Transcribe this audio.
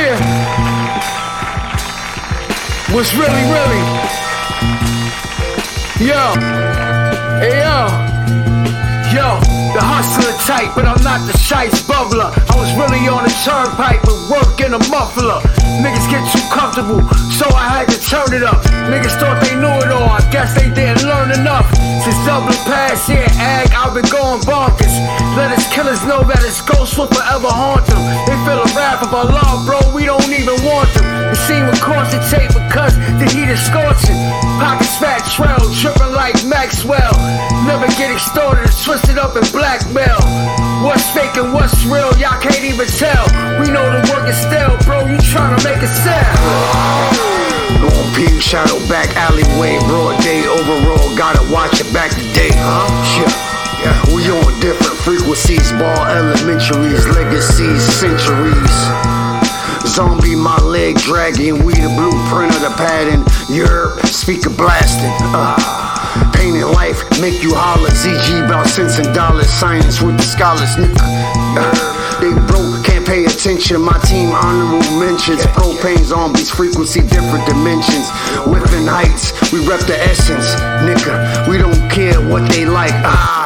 Yeah. What's really? Yo. Hey, yo, the hustler type, but I'm not the shice bubbler. I was really on the turnpike with work in a muffler. Niggas get too comfortable, so I had to turn it up. Niggas thought they knew it all, I guess they didn't learn enough. Since Dublin Pass here, Ag, I've been going bonkers. Let us killers know that his ghost will forever haunt them. They feel a wrath of Allah, bro, we don't even want them. The scene with tape because the heat is scorching. Pockets fat trail, tripping like Maxwell. Never get extorted and twisted up and blackmail. What's fake and what's real, y'all can't even tell. We know the work is still, bro, you tryna make a sale. Long peak, shadow back, alleyway, broad day, overall, gotta watch it back today, huh? Yeah, we on different frequencies, ball elementaries, legacies, centuries. Zombie, my leg dragging, we the blueprint of the pattern. Europe, speaker blasting. Painting life, make you holler. ZG about cents and dollars, science with the scholars. They broke, can't pay attention. My team honorable mentions. Propane zombies, frequency, different dimensions. Within heights, we rep the essence. Nigga, we don't care what they like.